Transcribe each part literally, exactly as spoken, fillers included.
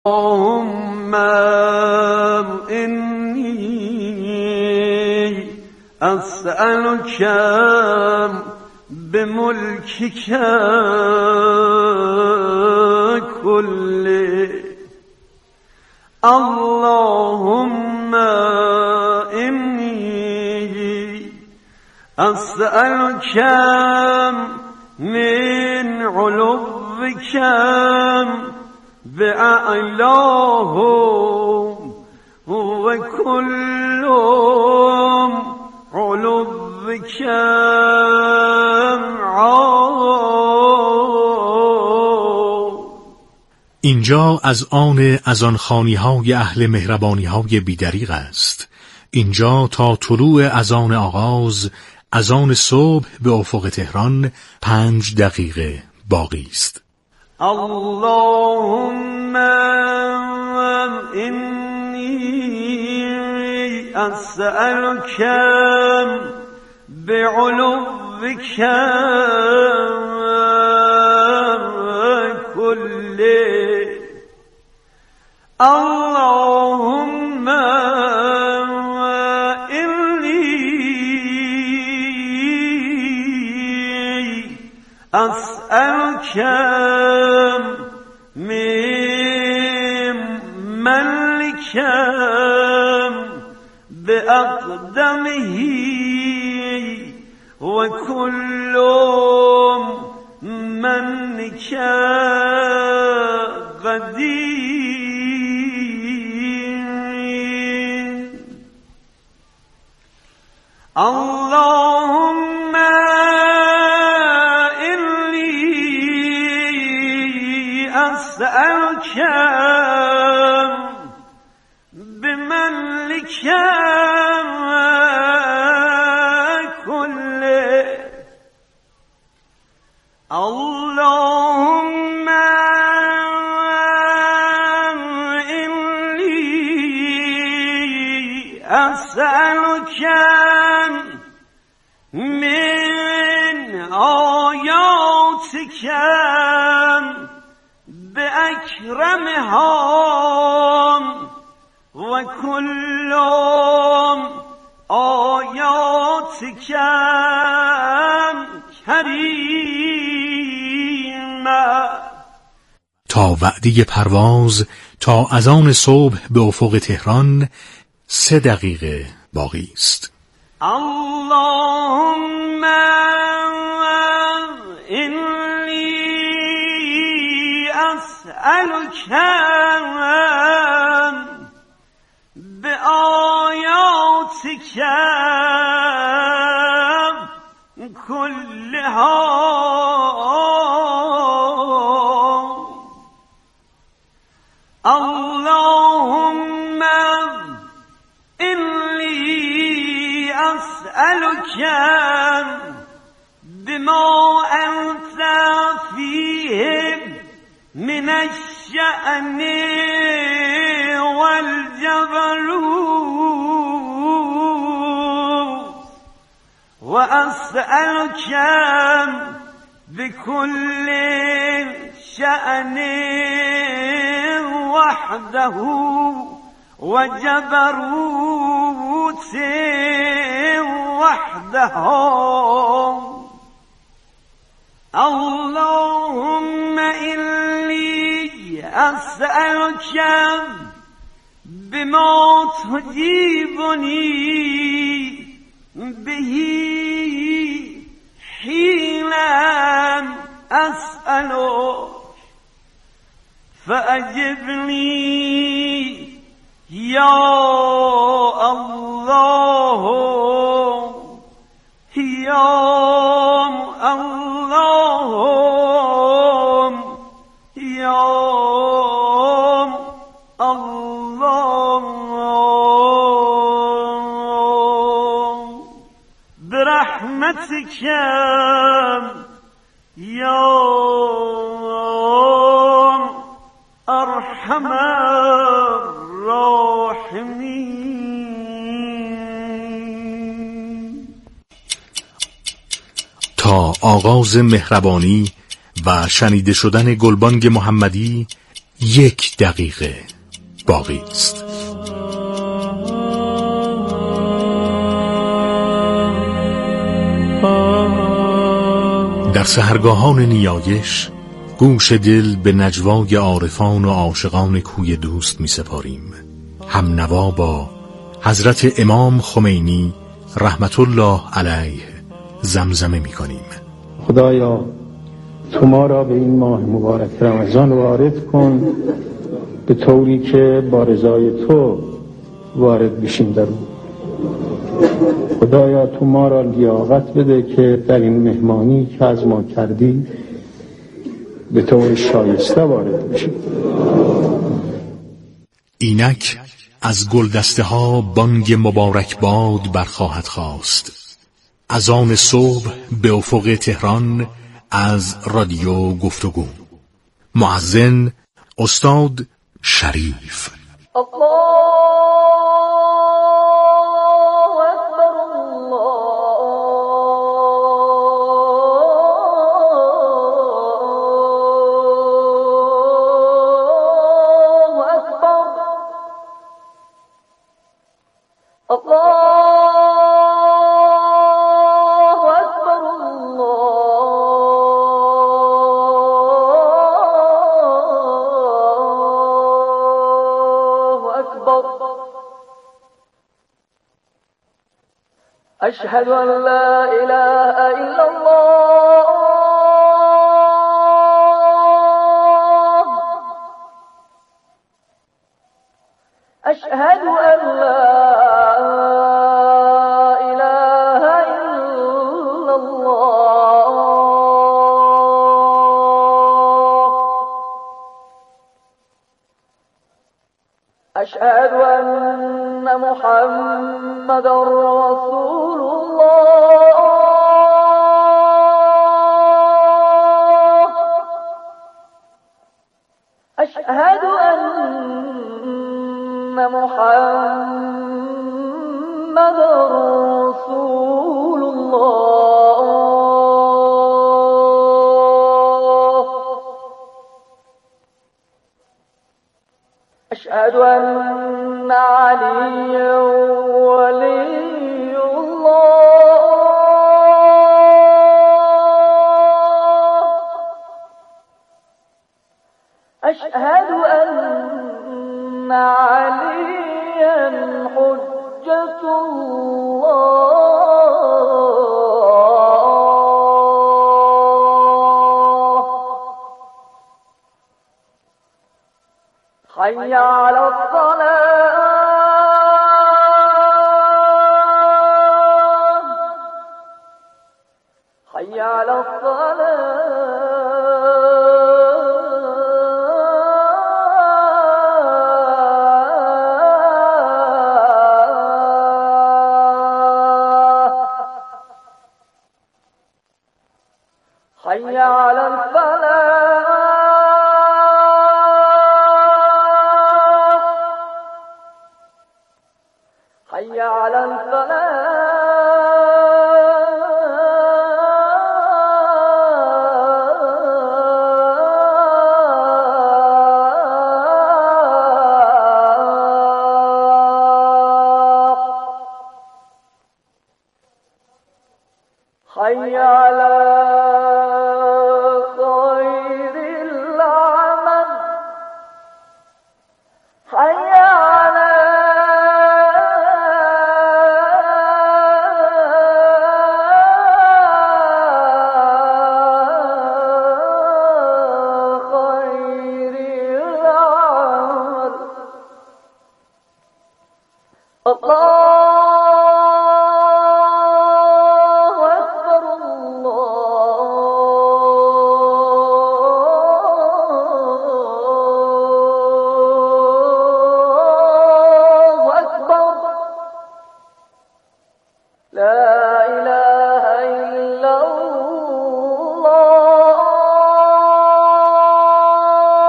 اللهم إني أسألك بملكك كله اللهم إني أسألك من علوك بأعلاه وكل علوك اینجا از آن از آن خانی‌های اهل مهربانی‌های بی‌دریغ است. اینجا تا طلوع اذان آغاز، اذان صبح به افق تهران پنج دقیقه باقی است. اللهم إني أسألك بعلوك كله اللهم إني أسألك من ملك بأقدمه وكل منك قدير اللهم إني أسألك بملك كله اللهم إني أسألك من آياتك بأكرمها وكل آياتك كريمة. تا وعده پرواز تا اذان صبح به افق تهران سه دقیقه باقی است. اللهم إني أسألك بآياتك كلها اللهم إني أسألك بما أنت فيه من الشأن والجبروت وأسألك بكل شأن وحده وجبروت وحده اللهم إني أسألك بما تجيبني به حين أسألك فأجبني يا الله يا الله يا الله برحمتك يا أرحم الراحمين. تا آغاز مهربانی و شنیده شدن گلبانگ محمدی یک دقیقه باقی است. در سحرگاهان نیایش گوش دل به نجوای عارفان و عاشقان کوی دوست می سپاریم. هم نوا با حضرت امام خمینی رحمت الله علیه زمزمه می کنیم. خدایا تو ما را به این ماه مبارک رمضان وارد کن به طوری که با رضای تو وارد بشیم در اون. خدایا تو ما را لیاقت بده که در این مهمانی که از ما کردی به طور شایسته وارد بشیم. اینک از گلدسته ها بانگ مبارک باد برخواهد خواست. اذان صبح به افق تهران از رادیو گفتگو. مؤذن استاد شریف. أشهد أن لا إله إلا الله أشهد أن لا إله إلا الله أشهد أن محمد رسول أشهد أن محمد رسول الله أشهد أن عليا ولي الله أشهد أن عليا حجة الله حي على الصلاة حي على الصلاة حي على الفلاح حي على الفلاح حي على خير العمل حي على خير العمل الله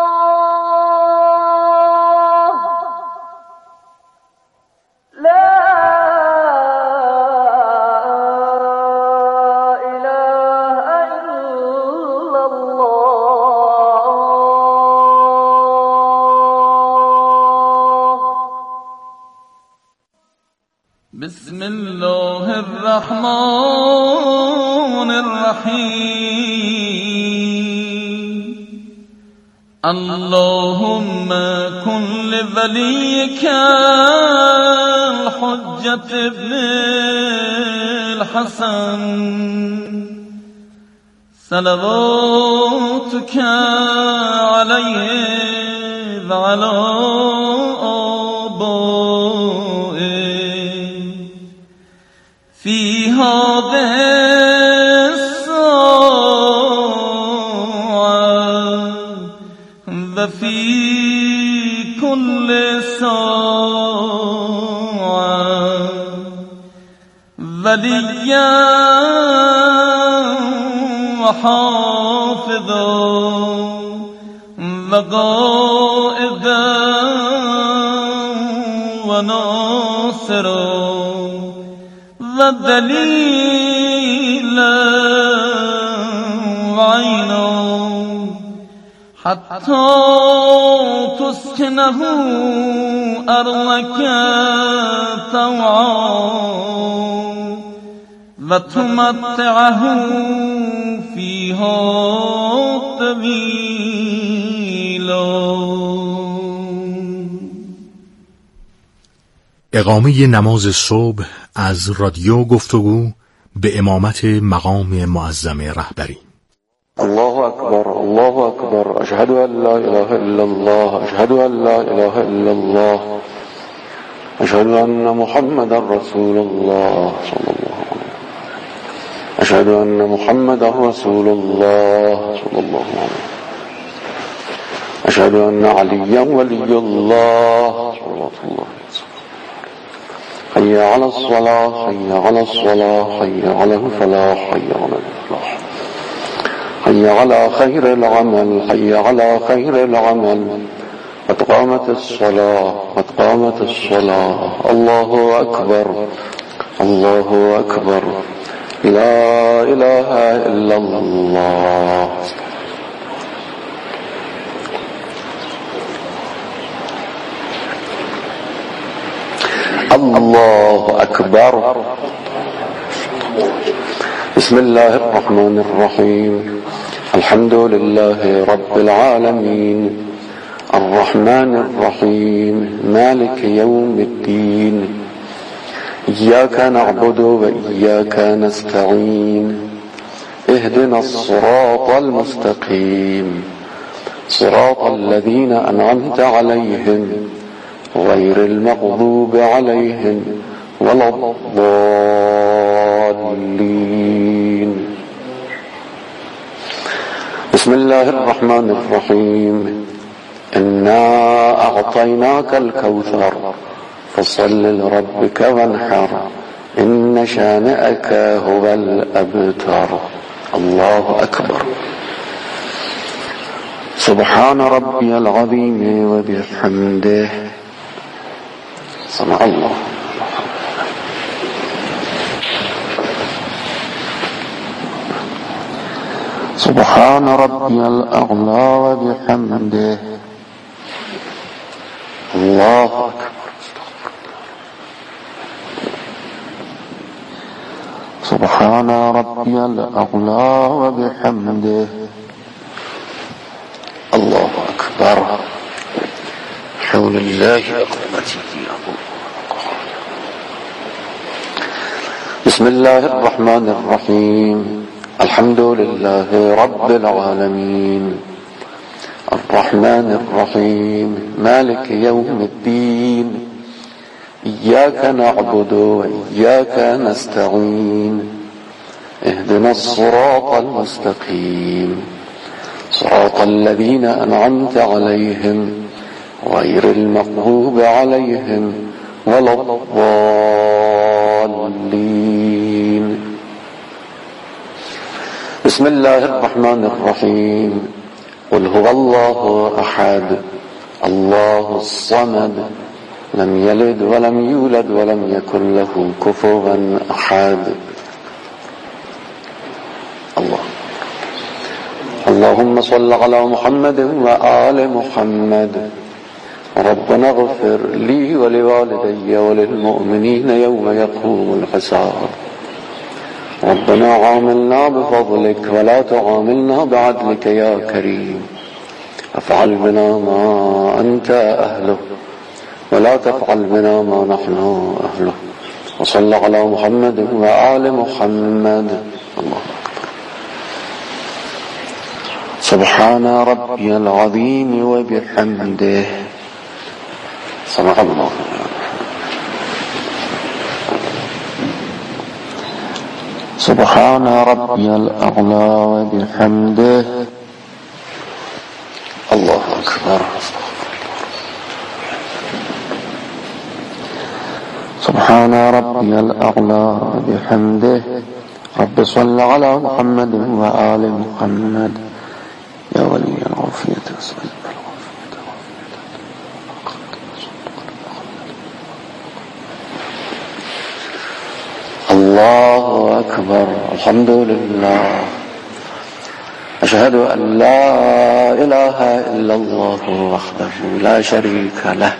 لا بسم الله الرحمن الرحیم اللهم كن لوليك الحجة ابن الحسن صلواتك عليه وعلى آبائه في هذه الساعة وفي كل ساعة وليا وحافظا وقائدا وناصرا ودليلا وعينا حتى تسكنه أرضك طوعا وتمتعه فيها طويلا. اقامه نماز صبح از رادیو گفتگو به امامت مقام معظم رهبری. الله اکبر الله اکبر اشهد ان لا اله الا الله اشهد ان لا اله الا الله اشهد ان محمد رسول الله صلی الله علیه و اشهد ان محمد رسول الله صلی الله علیه و اشهد ان علی ولی الله صلی الله علیه و حي على الصلاة حي على الصلاة حي على الفلاح حي على الفلاح حي على خير العمل حي على خير العمل قد قامت الصلاة قد قامت الصلاة الله أكبر الله أكبر لا إله إلا الله. الله أكبر. بسم الله الرحمن الرحيم الحمد لله رب العالمين الرحمن الرحيم مالك يوم الدين إياك نعبد وإياك نستعين اهدنا الصراط المستقيم صراط الذين أنعمت عليهم غير المغضوب عليهم ولا الضالين. بسم الله الرحمن الرحيم إنا أعطيناك الكوثر فصل لربك وانحر إن شانئك هو الأبتر. الله أكبر. سبحان ربي العظيم وبحمده سمع الله. سبحان ربي الأعلى وبحمده الله أكبر. سبحان ربي الأعلى وبحمده الله أكبر. حول الله أقومتي. بسم الله الرحمن الرحيم الحمد لله رب العالمين الرحمن الرحيم مالك يوم الدين إياك نعبد وإياك نستعين اهدنا الصراط المستقيم صراط الذين أنعمت عليهم غير المغضوب عليهم ولا الضالين. بسم الله الرحمن الرحيم قل هو الله أحد الله الصمد لم يلد ولم يولد ولم يكن له كفوا أحد. الله. اللهم صل على محمد وآل محمد ربنا اغفر لي ولوالدي وللمؤمنين يوم يقوم الحساب ربنا عاملنا بفضلك ولا تعاملنا بعدلك يا كريم افعل بنا ما أنت أهله ولا تفعل بنا ما نحن أهله وصل على محمد وآل محمد. الله أكبر. سبحان ربي العظيم وبحمده. صدق الله. سبحان ربي الأعلى وبحمده. الله أكبر. سبحان ربي الأعلى بحمده. رب صل على محمد وآل محمد يا ولي العافية أسأل الله أكبر. الحمد لله. أشهد أن لا إله إلا الله وحده لا شريك له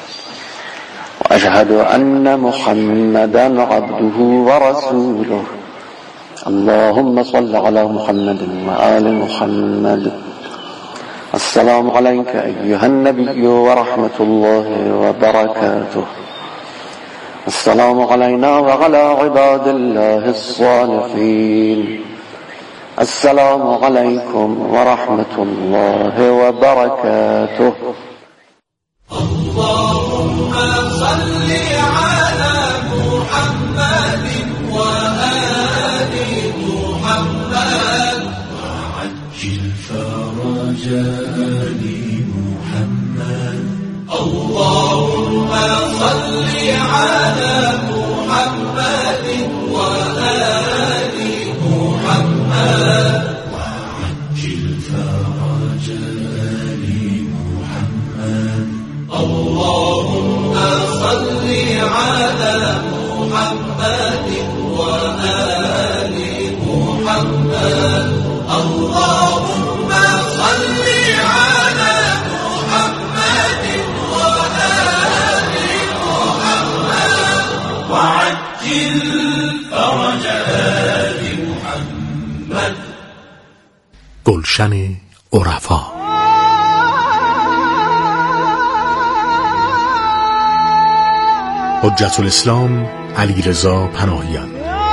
وأشهد أن محمدا عبده ورسوله. اللهم صل على محمد وآل محمد. السلام عليك أيها النبي ورحمة الله وبركاته. السلام علينا وعلى عباد الله الصالحين. السلام عليكم ورحمة الله وبركاته. اللهم صل على محمد وآل محمد وعجل فرج آل محمد. اللهم صل على محمد وآل محمد وعجل فرج آل محمد. اللهم صل على محمد وآل محمد. اللهم صل على محمد وآل محمد وعجل فرج آل محمد. گلشن عرفا. حجت الاسلام علیرضا پناهیان.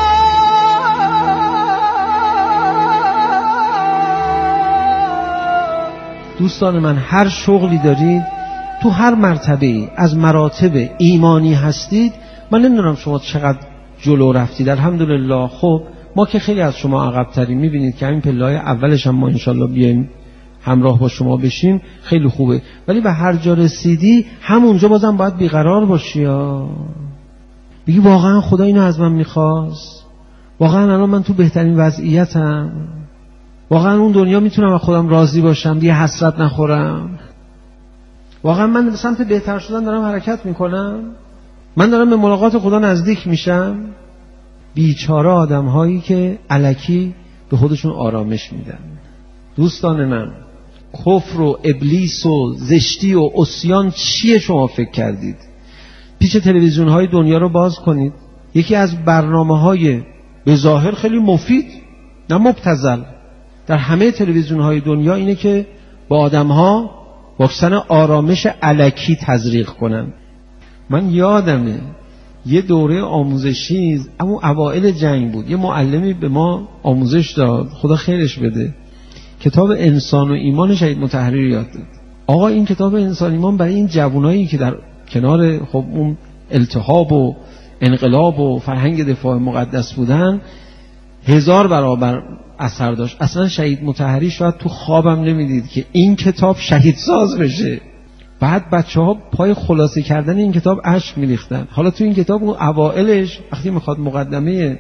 دوستان من، هر شغلی دارید، تو هر مرتبه از مراتب ایمانی هستید، من نمیدونم شما چقدر جلو رفتید. الحمدلله. خب ما که خیلی از شما عقب تریم، میبینید که همین پله‌های اولش هم ما انشالله بیایم همراه با شما بشیم، خیلی خوبه. ولی به هر جا رسیدی همونجا بازم باید بیقرار باشی یا بگی واقعا خدا اینو از من میخواست، واقعا الان من تو بهترین وضعیتم، واقعا اون دنیا میتونم از خودم راضی باشم، دیگه حسرت نخورم، واقعا من به سمت بهتر شدن دارم حرکت میکنم، من دارم به ملاقات خدا نزدیک میشم. بیچاره آدم هایی که الکی به خودشون آرامش میدن. دوستان من، کفر و ابلیس و زشتی و عصیان چیه شما فکر کردید؟ پیچ تلویزیون های دنیا رو باز کنید، یکی از برنامه های به ظاهر خیلی مفید نه مبتذل در همه تلویزیون های دنیا اینه که با آدم ها واکسن آرامش الکی تزریق کنن. من یادمه یه دوره آموزشی اما اوائل جنگ بود، یه معلمی به ما آموزش داد، خدا خیرش بده، کتاب انسان و ایمان شهید مطهری یاد داد. آقا این کتاب انسان و ایمان برای این جوانایی که در کنار خب اون التهاب و انقلاب و فرهنگ دفاع مقدس بودن هزار برابر اثر داشت. اصلا شهید مطهری شاید تو خوابم نمیدید که این کتاب شهید ساز بشه. بعد بچه ها پای خلاصه کردن این کتاب اشک میریختن. حالا تو این کتاب اون اوائلش وقتی میخواد مقدمه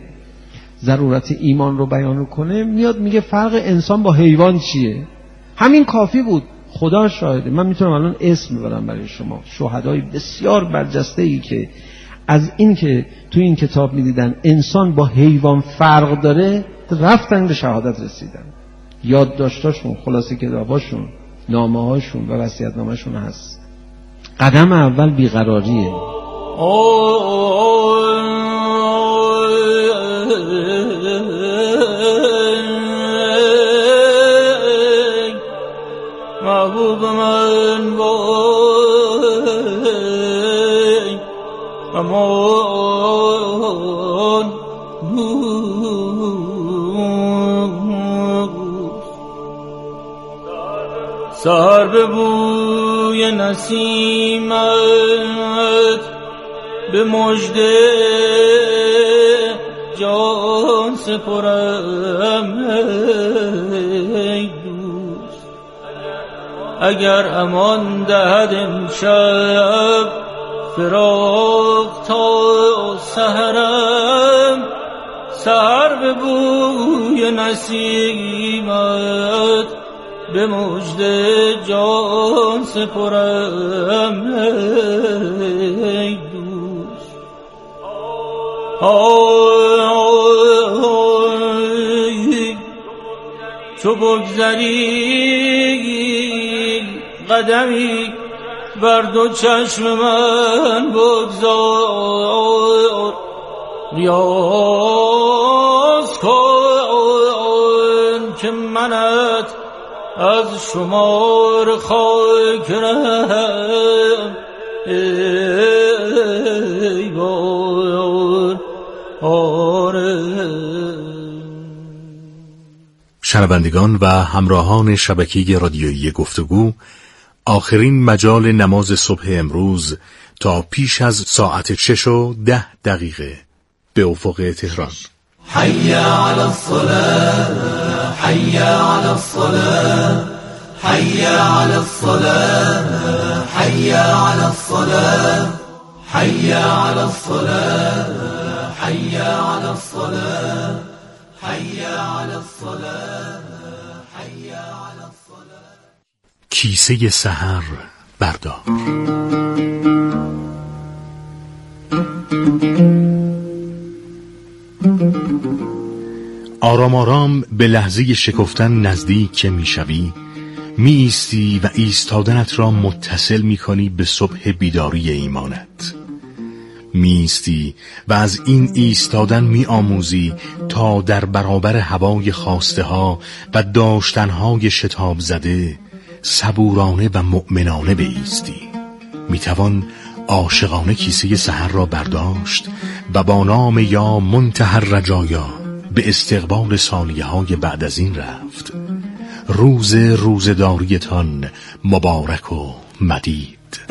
ضرورت ایمان رو بیان کنه میاد میگه فرق انسان با حیوان چیه. همین کافی بود. خدا شاهده، من میتونم الان اسم ببرم برای شما شهدای بسیار برجسته ای که از این که تو این کتاب میدیدن انسان با حیوان فرق داره رفتن به شهادت رسیدن. یادداشتاشون، خلاصه کتاباشون، نامه‌هاشون و وصیت‌نامه‌شون هست. قدم اول بیقراریه. محبوب من وای امان سهر به بوی نسیمت به مژده جان سپرم ای دوست. اگر امان دهد امشب فراق تا سحرم، سحر به بوی نسیمت به مژده جان سپرم ای دوست. آی آی چو بگذری قدمی بر دو چشم من بگذار، ریاض کن که منت از شمار خاک رهم ای بار آره. شنوندگان و همراهان شبکه رادیویی گفتگو، آخرین مجال نماز صبح امروز تا پیش از ساعت شش و ده دقیقه به افق تهران. حي على الصلاة حي على الصلاة حي على الصلاة حي على الصلاة حي على الصلاة حي على الصلاة حي على الصلاة حي على الصلاة. کیسه سحر بردار. آرام آرام به لحظه شکفتن نزدیک که میشوی، می ایستی و ایستادنت را متصل می کنی به صبح بیداری ایمانت. می ایستی و از این ایستادن می آموزی تا در برابر هوای خواسته ها و داشتن های شتاب زده صبورانه و مؤمنانه بایستی. می توان عاشقانه کیسه سحر را برداشت و با نام یا منتهی الرجایا به استقبال ثانیه های بعد از این رفت. روز روزداریتان مبارک و مدید.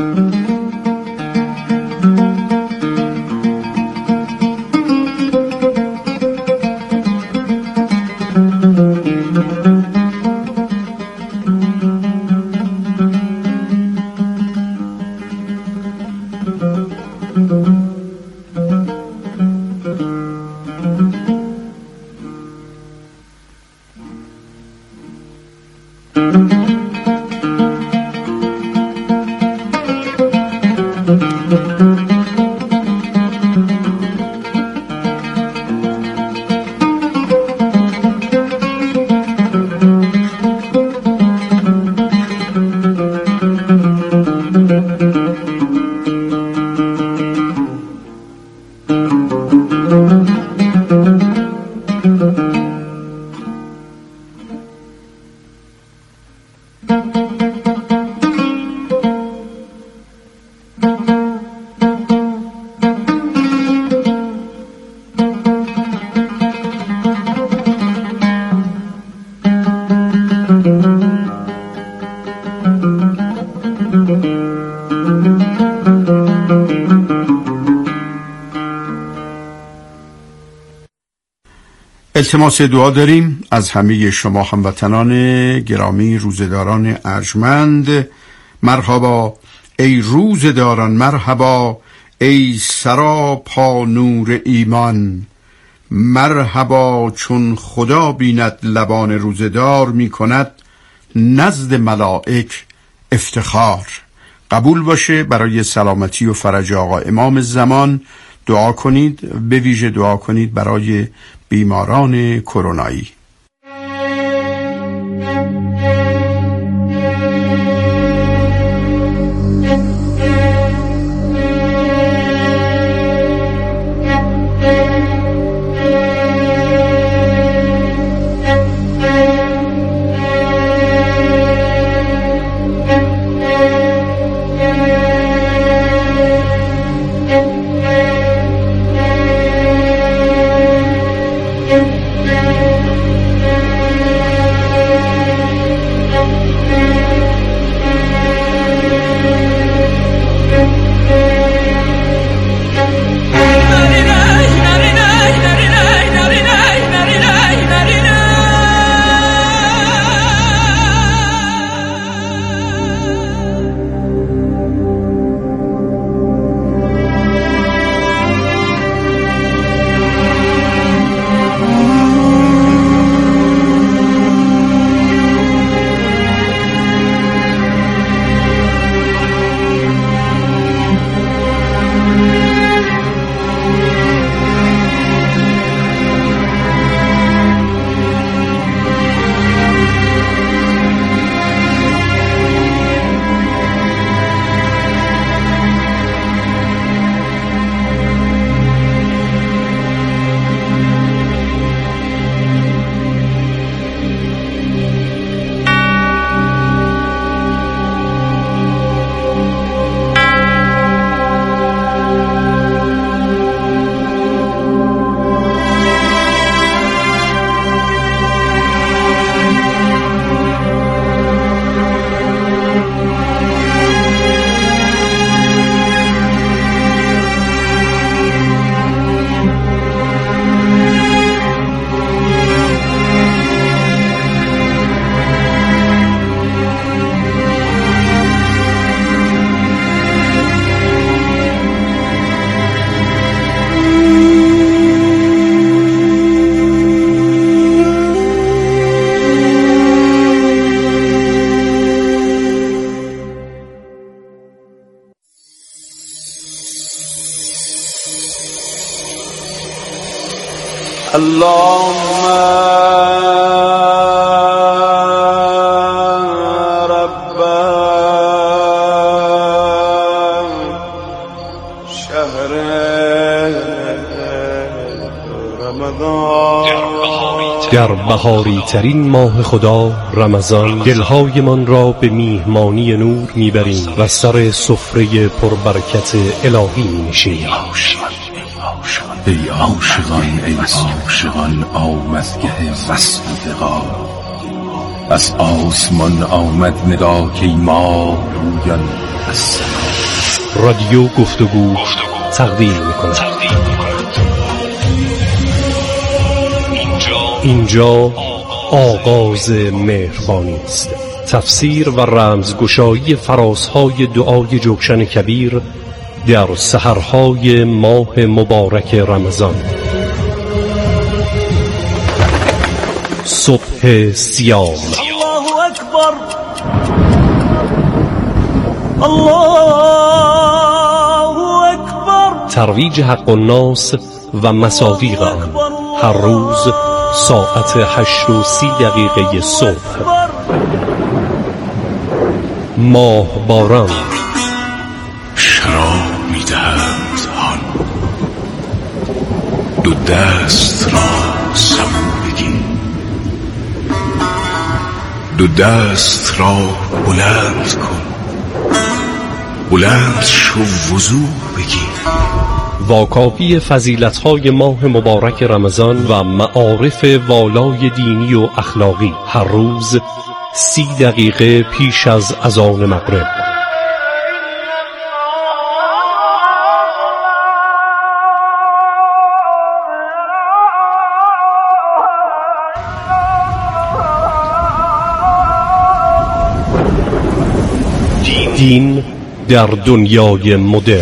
التماس دعا داریم از همه شما هموطنان گرامی روزداران ارجمند. مرحبا ای روزداران، مرحبا ای سراپا نور ایمان، مرحبا چون خدا بیند لبان روزدار می کند نزد ملائک افتخار. قبول باشه برای سلامتی و فرج آقا امام زمان دعا کنید، به ویژه دعا کنید برای بیماران کرونایی. اللهم رب شهر رمضان. در بهاری ترین ماه خدا رمضان دلهای من را به میهمانی نور میبریم و سر سفره پربرکت الهی می‌نشینیم. ای عاشقان ای عاشقان آمدگه وصل و لقا، از آسمان آمد ندا که ای ماه رویان از سما. رادیو گفتگو تقدیم می‌کند. اینجا آغاز مهربانی است. تفسیر و رمزگشایی فرازهای دعای جوشن کبیر در سحرهای ماه مبارک رمضان. صبح سیام. الله اکبر، الله اکبر. ترویج حق الناس و مصادیق آن هر روز ساعت هشت و سی دقیقه صبح. ماه باران. شراب می‌دهند آن دو دست را سبو بگیر، دو دست را بلند کن، بلند شو وضو بگیر. واکاوی فضیلت‌های ماه مبارک رمضان و معارف والای دینی و اخلاقی هر روز سی دقیقه پیش از اذان مغرب. دین در دنیای مدرن.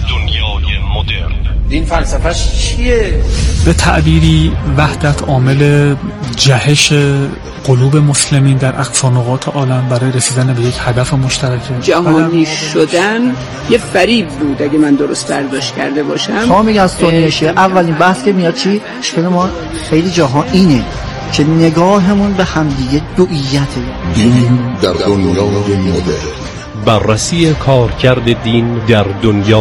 دین فلسفه‌اش چیه؟ به تعبیری وحدت عامل جهش قلوب مسلمین در اقصا نقاط عالم برای رسیدن به یک هدف مشترک. جهانی شدن یه فریب بود اگه من درست برداشت کرده باشم. شما میگن سنی شیعه، اولین بحث که میاد چی؟ اشکال ما خیلی جاها اینه که نگاهمون به همدیگه دوئیته. دین در دنیای مدرن. بررسی کارکرد دین در دنیا